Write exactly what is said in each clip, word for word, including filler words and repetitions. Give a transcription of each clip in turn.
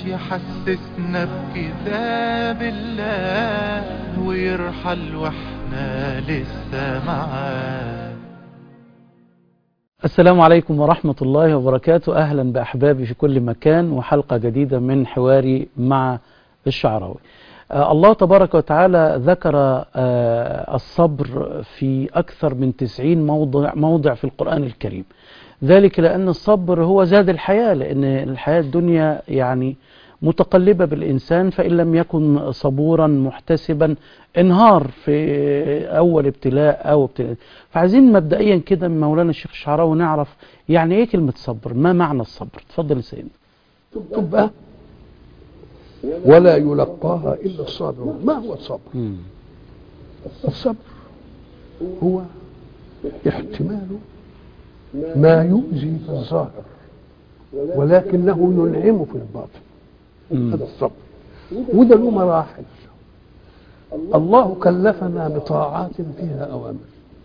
يحسسنا بكتاب الله ويرحل واحنا لسه معاه. السلام عليكم ورحمة الله وبركاته. أهلا بأحبابي في كل مكان وحلقة جديدة من حواري مع الشعراوي. آه الله تبارك وتعالى ذكر آه الصبر في أكثر من تسعين موضع, موضع في القرآن الكريم. ذلك لأن الصبر هو زاد الحياة، لأن الحياة الدنيا يعني متقلبة بالإنسان، فإن لم يكن صبورا محتسبا انهار في أول ابتلاء أو ابتلاء. فعايزين مبدئيا كده من مولانا الشيخ الشعراوي نعرف يعني إيه كلمة صبر، ما معنى الصبر؟ تفضل يا سيدنا. تبقى ولا يلقاها إلا الصابرون. ما هو الصبر؟ مم. الصبر هو احتمال ما يؤذي في الظاهر ولكنه ينعم في الباطن. هذا الصبر، وده له مراحل. الله كلفنا بطاعات فيها أوامر،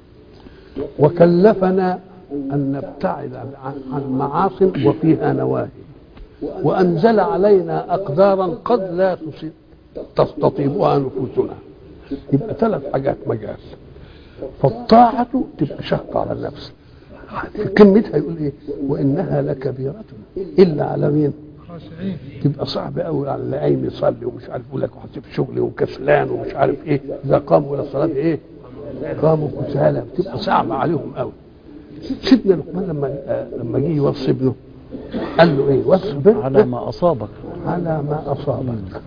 وكلفنا أن نبتعد عن معاصي وفيها نواهي، وأنزل علينا أقدارا قد لا تستطيبها نفوسنا. يبقى ثلاث حاجات مجال. فالطاعة تبقى شقة على النفس، كلمتها يقول ايه؟ وانها لكبيرة الا على مين؟ تبقى صعب قوي على اللي قايم يصلي ومش عارف، يقول لك وحسب شغلي وكسلان ومش عارف ايه، اذا قاموا الى الصلاه ايه؟ قاموا كسالى. بتبقى صعبه عليهم قوي. سيدنا لقمان لما لما جه يوصي ابنه قال له ايه؟ واصبر على ما اصابك على ما اصابك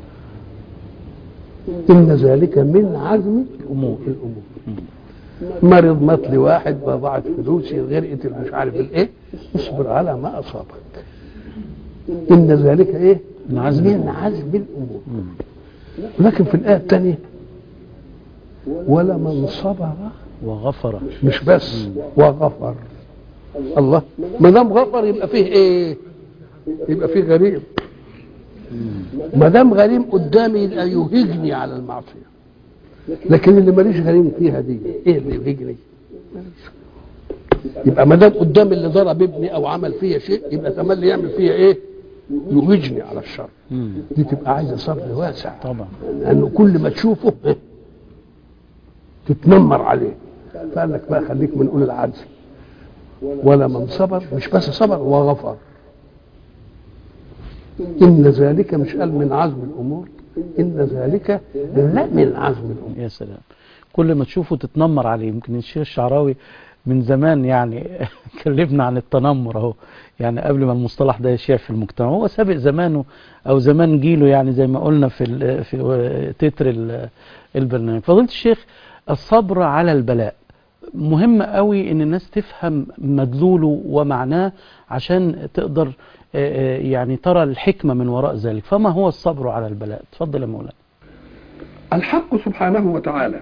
ان ذلك من عزم الامور الامور مرض مطلي واحد، ضاعت فلوسي، غرقت مش عارف الايه، اصبر على ما اصابك ان ذلك ايه؟ من عزم, من عزم الامور. لكن في الايه الثانيه ولمن صبر وغفر، مش بس وغفر. الله ما دام غفر يبقى فيه ايه؟ يبقى فيه غريم. ما دام غريم قدامي يبقى يهجني على المعصيه. لكن اللي ماليش غريم فيها دي ايه اللي يهجني؟ يبقى ما دام قدام اللي ضرب ابني او عمل فيها شيء يبقى تملي يعمل فيها ايه؟ يهجني على الشر. دي تبقى عايزه صبر واسع طبعا، لانه كل ما تشوفه تتنمر عليه. فقال لك بقى خليك من اولي العزم. ولا من صبر، مش بس صبر وغفر. ان ذلك مش قال من عزم الامور، ان ذلك لا من عزم الامور. يا سلام، كل ما تشوفه تتنمر عليه. يمكن الشيخ الشعراوي من زمان يعني كلمنا عن التنمر اهو، يعني قبل ما المصطلح ده يشيع في المجتمع. هو سابق زمانه او زمان جيله، يعني زي ما قلنا في في تتر البرنامج. فضيلة الشيخ، الصبر على البلاء مهم قوي ان الناس تفهم مدلوله ومعناه عشان تقدر يعني ترى الحكمة من وراء ذلك. فما هو الصبر على البلاء؟ تفضل يا مولانا. الحق سبحانه وتعالى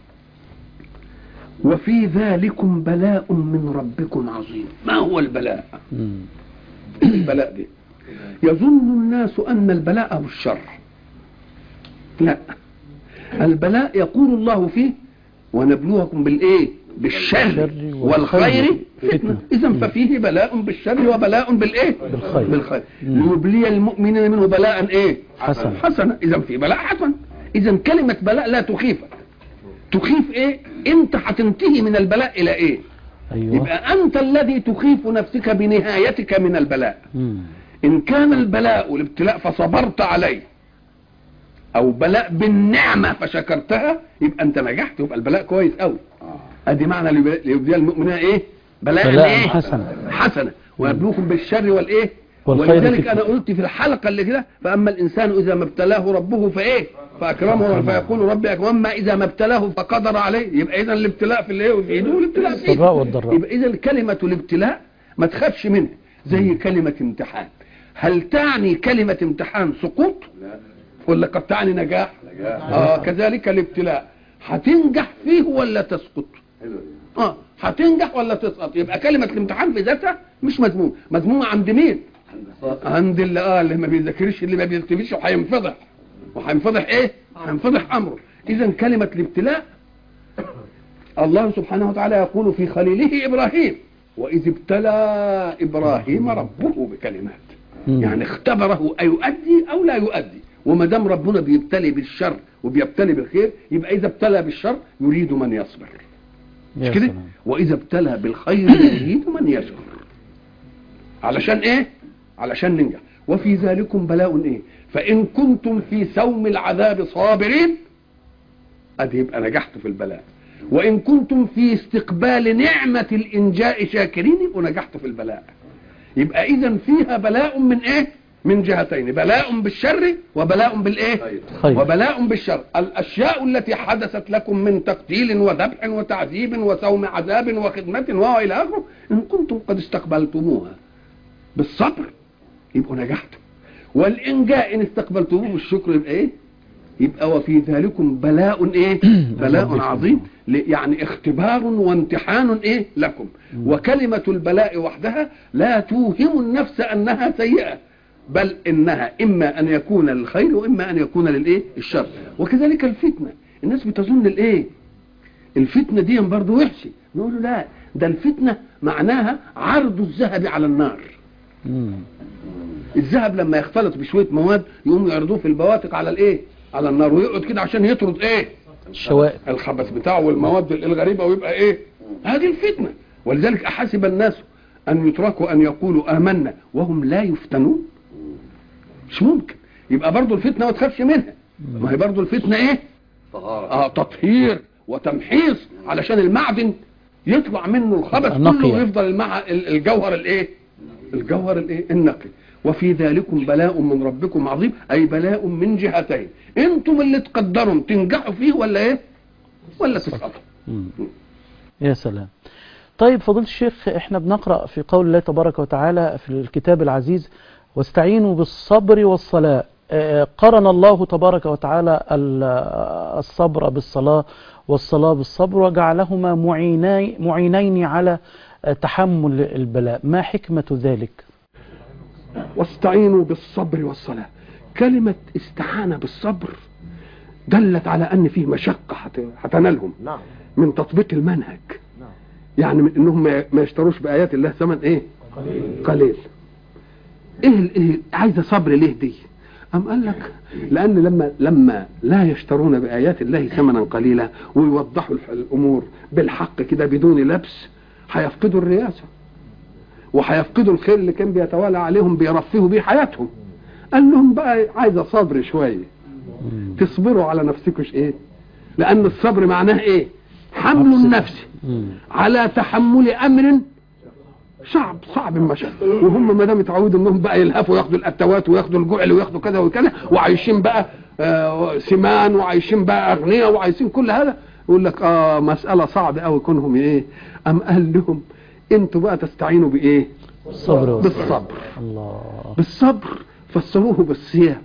وفي ذلكم بلاء من ربكم عظيم. ما هو البلاء؟ البلاء دي يظن الناس أن البلاء هو الشر. لا، البلاء يقول الله فيه ونبلوكم بالإيه؟ بالشر والخير فتنة. إذن ففيه بلاء بالشر وبلاء بالإيه؟ بالخير, بالخير. ليبلي المؤمنين منه بلاء إيه؟ حسن حسن. إذن في بلاء حسن. إذن كلمة بلاء لا تخيفك. تخيف إيه؟ أنت هتنتهي من البلاء إلى إيه؟ أيوة. يبقى أنت الذي تخيف نفسك بنهايتك من البلاء. مم. إن كان البلاء الابتلاء فصبرت عليه، أو بلاء بالنعمة فشكرتها، يبقى أنت نجحت، يبقى البلاء كويس قوي. ادي معنى ليبدي المؤمنين ايه؟ بلاء, بلاء ايه؟ حسنه حسنه ويبلوكم بالشر والايه؟ ولذلك انا قلت في الحلقه اللي كده فاما الانسان اذا ما ابتلاه ربه فايه؟ فاكرمه فيقول ربي اكرم، واما اذا ما ابتلاه فقدر عليه. يبقى اذا الابتلاء في الايه؟ وفي ايده الابتلاء في الضراء والضراء. يبقى اذا كلمه الابتلاء ما تخافش منها زي كلمه امتحان. هل تعني كلمه امتحان سقوط؟ ولا قد تعني نجاح؟ اه كذلك الابتلاء هتنجح فيه ولا تسقط؟ اه هتنجح ولا تسقط. يبقى كلمه الامتحان في ذاتها مش مذمومه. مذمومه عند مين؟ عند اللي اه اللي ما بيذاكرش، اللي ما بيكتبش، وهينفضح وهينفضح ايه؟ هينفضح امره. اذا كلمه الابتلاء الله سبحانه وتعالى يقول في خليله ابراهيم واذ ابتلى ابراهيم ربه بكلمات. يعني اختبره أيؤدي أو لا يؤدي. وما دام ربنا بيبتلي بالشر وبيبتلي بالخير، يبقى إذا ابتلى بالشر يريد من يصبر، مش كده؟ وإذا ابتلى بالخير يريد من يشكر. علشان إيه؟ علشان ننجح. وفي ذلكم بلاء إيه؟ فإن كنتم في سوم العذاب صابرين، أدي يبقى نجحت في البلاء. وإن كنتم في استقبال نعمة الإنجاء شاكرين، يبقى نجحت في البلاء. يبقى إذن فيها بلاء من إيه؟ من جهتين، بلاء بالشر وبلاء بالإيه؟ خير. وبلاء بالشر. الأشياء التي حدثت لكم من تقتيل وذبح وتعذيب وسوم عذاب وخدمة وإلى آخره، إن كنتم قد استقبلتموها بالصبر يبقوا نجحتم. والإنجاء إن استقبلتموه بالشكر يبقى إيه؟ يبقى وفي ذلكم بلاء إيه؟ بلاء عظيم، يعني اختبار وامتحان إيه لكم. وكلمة البلاء وحدها لا توهم النفس أنها سيئة، بل إنها إما أن يكون للخير وإما أن يكون للإيه؟ الشر. وكذلك الفتنة، الناس بتظن الإيه؟ الفتنة دي برضو وحشة، نقول له لا، ده الفتنة معناها عرض الذهب على النار. الذهب لما يختلط بشوية مواد يقوم يعرضوه في البواتق على الإيه؟ على النار، ويقعد كده عشان يطرد إيه؟ الشوائب، الخبث بتاعه والمواد الغريبة، ويبقى إيه؟ هذه الفتنة. ولذلك أحسب الناس أن يتركوا أن يقولوا آمنا وهم لا يفتنون؟ مش ممكن. يبقى برضو الفتنة ما تخافش منها، ما هي برضو الفتنة ايه؟ اه تطهير وتمحيص علشان المعدن يطلع منه الخبث كله ويفضل المع... الجوهر الايه؟ الجوهر الايه؟ النقي. وفي ذلكم بلاء من ربكم عظيم، اي بلاء من جهتين، انتم اللي تقدروا تنجحوا فيه ولا ايه؟ ولا تسقطوا. يا سلام. طيب فضيلة الشيخ، احنا بنقرأ في قول الله تبارك وتعالى في الكتاب العزيز: واستعينوا بالصبر والصلاة. قرن الله تبارك وتعالى الصبر بالصلاة والصلاة بالصبر، وجعلهما معيني معينين على تحمل البلاء. ما حكمة ذلك؟ واستعينوا بالصبر والصلاة، كلمة استعانة بالصبر دلت على أن فيه مشقة هتنالهم من تطبيق المنهج، يعني من انهم ما يشتروش بآيات الله ثمن ايه؟ قليل. قليل. ايه ايه عايزه صبر ليه دي؟ ام قال لك لان لما لما لا يشترون بآيات الله ثمنا قليلا ويوضحوا الامور بالحق كده بدون لبس، هيفقدوا الرياسه وهيفقدوا الخير اللي كان بيتوالى عليهم بيرفهوا بيه حياتهم. قال لهم بقى عايزه صبر شويه، تصبروا على نفسكوش ايه؟ لان الصبر معناه ايه؟ حمل النفس على تحمل امر صعب صعب المشاكل. وهم ما دام اتعودوا انهم بقى يلهفوا وياخدوا الاتوات وياخدوا الجعل وياخدوا كذا وكذا، وعايشين بقى آه سمان، وعايشين بقى اغنياء، وعايشين كل هذا، يقول لك اه مساله صعبه قوي كونهم ايه. ام قال لهم انتوا بقى تستعينوا بايه؟ بالصبر. بالصبر. الله. بالصبر. فسروه بالصيام.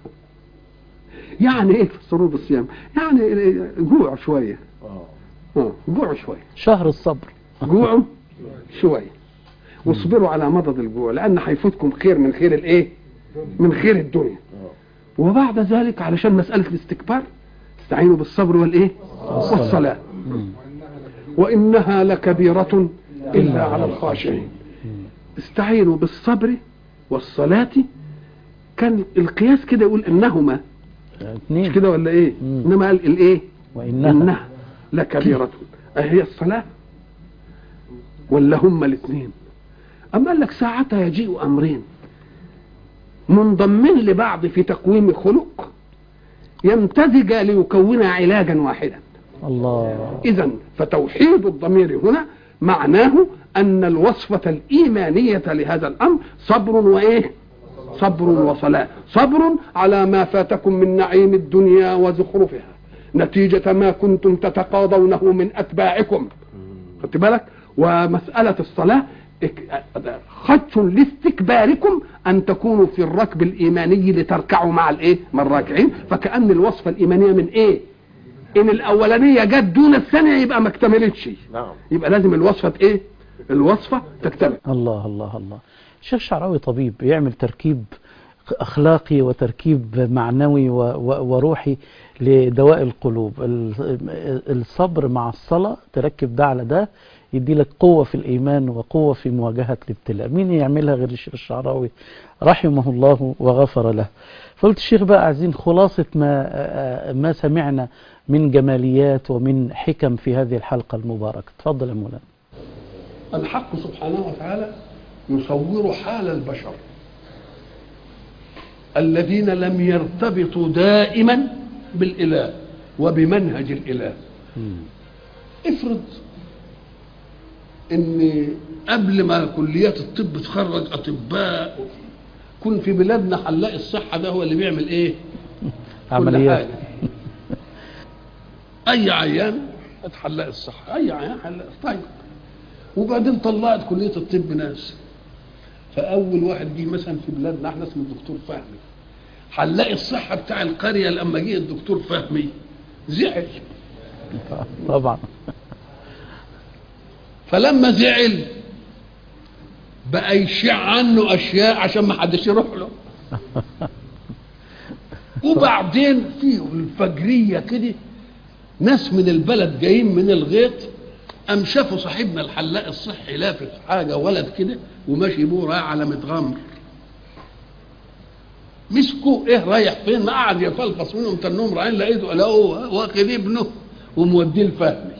يعني ايه فسروه بالصيام؟ يعني جوع شويه. اه جوع شويه. شهر الصبر. جوعوا شويه واصبروا على مضض الجوع، لان هيفوتكم خير من خير الايه؟ من خير الدنيا. وبعد ذلك علشان مساله الاستكبار استعينوا بالصبر والايه؟ والصلاه. وانها لكبيره الا على الخاشعين. استعينوا بالصبر والصلاه، كان القياس كده يقول انهما مش كده ولا ايه؟ انما قال الايه؟ وانها إنها لكبيرة. أهي الصلاة ولا هما الاثنين؟ أما قال لك ساعتها يجيء أمرين منضمين لبعض في تقويم خلق يمتزج ليكون علاجا واحدا. الله. إذن فتوحيد الضمير هنا معناه أن الوصفة الإيمانية لهذا الأمر صبر وإيه؟ صبر وصلاة. صبر على ما فاتكم من نعيم الدنيا وزخرفها نتيجة ما كنتم تتقاضونه من أتباعكم، خدت بالك؟ ومسألة الصلاة خدش لاستكباركم أن تكونوا في الركب الإيماني لتركعوا مع الإيه؟ مع الراكعين. فكأن الوصفة الإيمانية من إيه؟ إن الأولانية جت دون الثانية يبقى ما اكتملتش، يبقى لازم الوصفة إيه؟ الوصفة تكتمل. الله الله الله. الشيخ الشعراوي طبيب يعمل تركيب أخلاقي وتركيب معنوي وروحي لدواء القلوب. الصبر مع الصلاة تركب ده على ده يدي لك قوة في الإيمان وقوة في مواجهة الابتلاء. مين يعملها غير الشيخ الشعراوي رحمه الله وغفر له. فقلت الشيخ بقى عايزين خلاصة ما ما سمعنا من جماليات ومن حكم في هذه الحلقة المباركة. تفضل يا مولانا. الحق سبحانه وتعالى يصور حال البشر الذين لم يرتبطوا دائما بالإله وبمنهج الإله. افرض ان قبل ما كليات الطب تخرج اطباء كن في بلادنا حلاق الصحه ده هو اللي بيعمل ايه؟ عمليات. اي عيان حلاق الصحه، اي عيان حلاق. طيب وبعدين طلعت كليه الطب ناس، فاول واحد جه مثلا في بلادنا احنا اسمه الدكتور فهمي. حلاق الصحه بتاع القريه لما جه الدكتور فهمي زعل طبعا. فلما زعل بقى يشيع عنه اشياء عشان ما حدش يروح له. وبعدين في الفجريه كده ناس من البلد جايين من الغيط قام شافوا صاحبنا الحلاق الصحي لافف حاجه ولد كده وماشي بيه رايح على متغمر. مسكوا ايه رايح فين؟ ما قعد يفلفص منهم تنهم رايحين لقيته لقوه واخد ابنه وموديه الفهمي.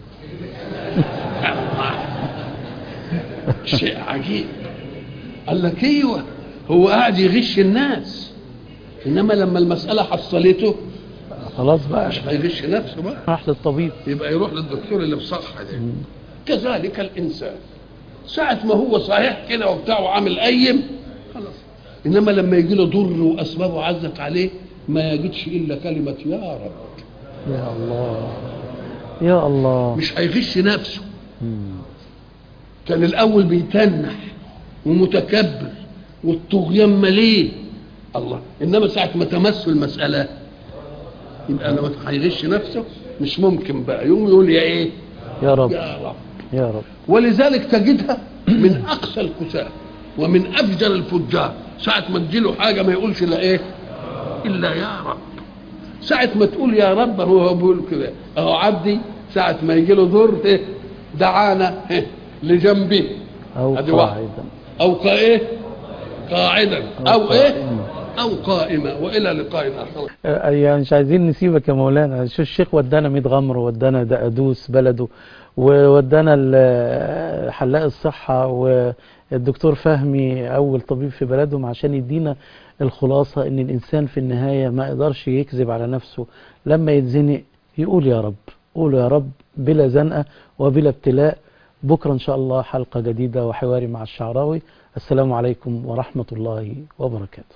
شيء عجيب. قال لك ايوه هو قاعد يغش الناس، انما لما المساله حصلته خلاص بقى مش هيغش نفسه بقى، راح للطبيب، يبقى يروح للدكتور اللي بصحه ده. كذلك الانسان ساعه ما هو صحيح كده وبتاع وعامل قيم خلاص، انما لما يجي له ضر واسبابه عزت عليه ما يجدش الا كلمه يا رب. يا الله يا الله. مش هيغش نفسه. كان الاول بيتنح ومتكبر والطغيان مليه الله، انما ساعه ما تمس المساله يبقى لما هيغش نفسه مش ممكن بقى يوم يقول يا ايه يا رب يا رب يا رب. ولذلك تجدها من اقسى الكساه ومن افجر الفجار ساعه ما تجيله حاجه ما يقولش الا ايه الا يا رب. ساعه ما تقول يا رب هو بيقول كده اهو عبدي ساعه ما يجي له ضر ايه دعانا إيه لجنبه او قاعدا او قائه قاعدا او, أو ايه او قائمه. والى لقاء اخر. يعني مش عايزين نسيبك يا مولانا. شو الشيخ ودانا ميت غمر وودانا دقدوس بلده وودانا حلاق الصحه والدكتور فهمي اول طبيب في بلدهم عشان يدينا الخلاصه ان الانسان في النهايه ما يقدرش يكذب على نفسه، لما يتزنق يقول يا رب. قولوا يا رب بلا زنقه وبلا ابتلاء. بكره ان شاء الله حلقه جديده وحواري مع الشعراوي. السلام عليكم ورحمه الله وبركاته.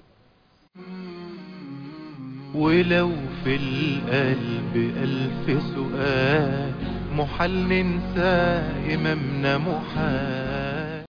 ولو في القلب ألف سؤال محال ننسى إمامنا محال.